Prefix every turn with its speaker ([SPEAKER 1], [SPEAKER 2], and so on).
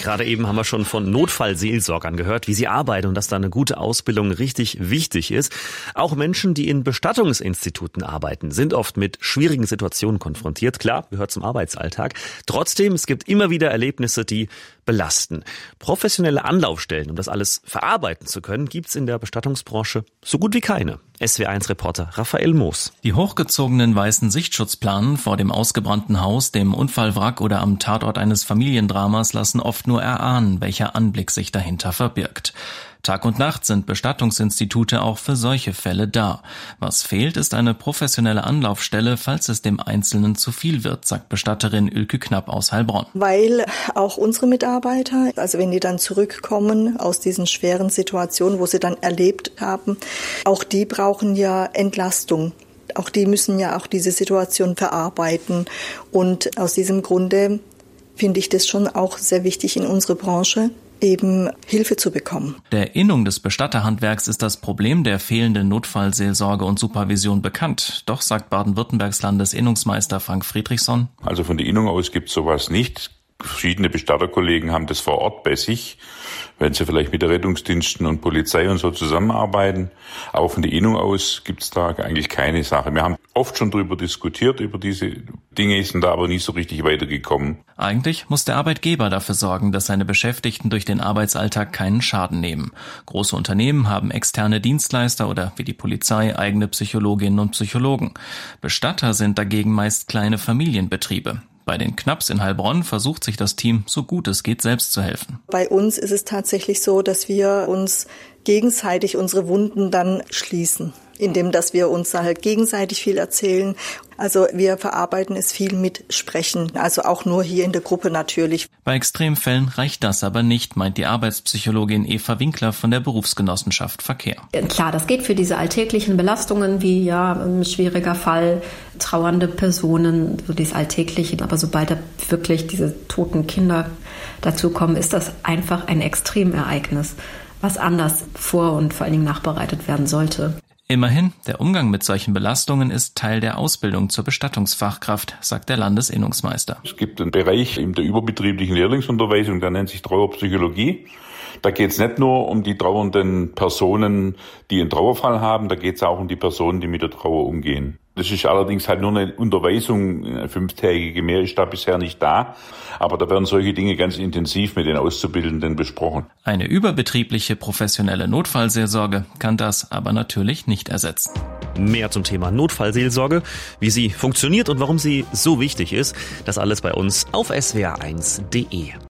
[SPEAKER 1] Gerade eben haben wir schon von Notfallseelsorgern gehört, wie sie arbeiten und dass da eine gute Ausbildung richtig wichtig ist. Auch Menschen, die in Bestattungsinstituten arbeiten, sind oft mit schwierigen Situationen konfrontiert. Klar, gehört zum Arbeitsalltag. Trotzdem, es gibt immer wieder Erlebnisse, die belasten. Professionelle Anlaufstellen, um das alles verarbeiten zu können, gibt's in der Bestattungsbranche so gut wie keine. SWR1-Reporter Raphael Moos.
[SPEAKER 2] Die hochgezogenen weißen Sichtschutzplanen vor dem ausgebrannten Haus, dem Unfallwrack oder am Tatort eines Familiendramas lassen oft nur erahnen, welcher Anblick sich dahinter verbirgt. Tag und Nacht sind Bestattungsinstitute auch für solche Fälle da. Was fehlt, ist eine professionelle Anlaufstelle, falls es dem Einzelnen zu viel wird, sagt Bestatterin Ülke Knapp aus Heilbronn.
[SPEAKER 3] Weil auch unsere Mitarbeiter, also wenn die dann zurückkommen aus diesen schweren Situationen, wo sie dann erlebt haben, auch die brauchen ja Entlastung. Auch die müssen ja auch diese Situation verarbeiten. Und aus diesem Grunde finde ich das schon auch sehr wichtig in unserer Branche, eben Hilfe zu bekommen.
[SPEAKER 2] Der Innung des Bestatterhandwerks ist das Problem der fehlenden Notfallseelsorge und Supervision bekannt. Doch, sagt Baden-Württembergs Landesinnungsmeister Frank Friedrichsson:
[SPEAKER 4] Also von der Innung aus gibt es sowas nicht. Verschiedene Bestatterkollegen haben das vor Ort bei sich, wenn sie vielleicht mit den Rettungsdiensten und Polizei und so zusammenarbeiten. Aber von der Innung aus gibt es da eigentlich keine Sache. Wir haben oft schon darüber diskutiert, über diese Dinge, sind da aber nie so richtig weitergekommen.
[SPEAKER 2] Eigentlich muss der Arbeitgeber dafür sorgen, dass seine Beschäftigten durch den Arbeitsalltag keinen Schaden nehmen. Große Unternehmen haben externe Dienstleister oder wie die Polizei eigene Psychologinnen und Psychologen. Bestatter sind dagegen meist kleine Familienbetriebe. Bei den Knapps in Heilbronn versucht sich das Team, so gut es geht, selbst zu helfen.
[SPEAKER 3] Bei uns ist es tatsächlich so, dass wir uns gegenseitig unsere Wunden dann schließen, indem dass wir uns halt gegenseitig viel erzählen. Also wir verarbeiten es viel mit Sprechen, also auch nur hier in der Gruppe natürlich.
[SPEAKER 2] Bei Extremfällen reicht das aber nicht, meint die Arbeitspsychologin Eva Winkler von der Berufsgenossenschaft Verkehr.
[SPEAKER 5] Klar, das geht für diese alltäglichen Belastungen wie ein schwieriger Fall, trauernde Personen, so dieses Alltägliche. Aber sobald da wirklich diese toten Kinder dazukommen, ist das einfach ein Extremereignis, was anders vor- und vor allen Dingen nachbereitet werden sollte.
[SPEAKER 2] Immerhin, der Umgang mit solchen Belastungen ist Teil der Ausbildung zur Bestattungsfachkraft, sagt der Landesinnungsmeister.
[SPEAKER 4] Es gibt einen Bereich in der überbetrieblichen Lehrlingsunterweisung, der nennt sich Trauerpsychologie. Da geht es nicht nur um die trauernden Personen, die einen Trauerfall haben, da geht es auch um die Personen, die mit der Trauer umgehen. Das ist allerdings halt nur eine Unterweisung, eine 5-tägige, mehr ist da bisher nicht da. Aber da werden solche Dinge ganz intensiv mit den Auszubildenden besprochen.
[SPEAKER 2] Eine überbetriebliche professionelle Notfallseelsorge kann das aber natürlich nicht ersetzen.
[SPEAKER 1] Mehr zum Thema Notfallseelsorge, wie sie funktioniert und warum sie so wichtig ist, das alles bei uns auf swr1.de.